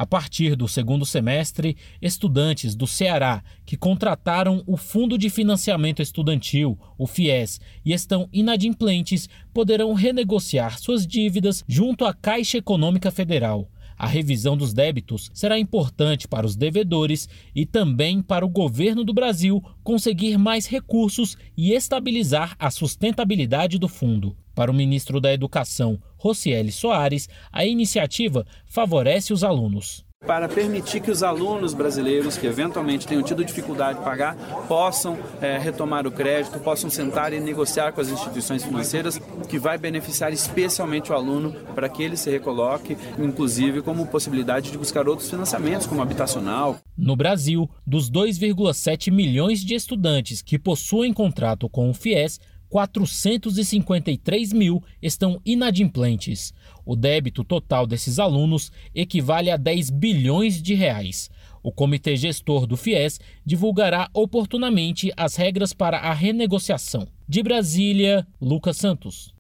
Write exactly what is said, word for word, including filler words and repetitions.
A partir do segundo semestre, estudantes do Ceará que contrataram o Fundo de Financiamento Estudantil, o FIES, e estão inadimplentes, poderão renegociar suas dívidas junto à Caixa Econômica Federal. A revisão dos débitos será importante para os devedores e também para o governo do Brasil conseguir mais recursos e estabilizar a sustentabilidade do fundo. Para o ministro da Educação, Rocieli Soares, a iniciativa favorece os alunos. Para permitir que os alunos brasileiros que eventualmente tenham tido dificuldade de pagar possam é, retomar o crédito, possam sentar e negociar com as instituições financeiras, que vai beneficiar especialmente o aluno para que ele se recoloque, inclusive como possibilidade de buscar outros financiamentos, como habitacional. No Brasil, dos dois vírgula sete milhões de estudantes que possuem contrato com o FIES, quatrocentos e cinquenta e três mil estão inadimplentes. O débito total desses alunos equivale a dez bilhões de reais. O comitê gestor do FIES divulgará oportunamente as regras para a renegociação. De Brasília, Lucas Santos.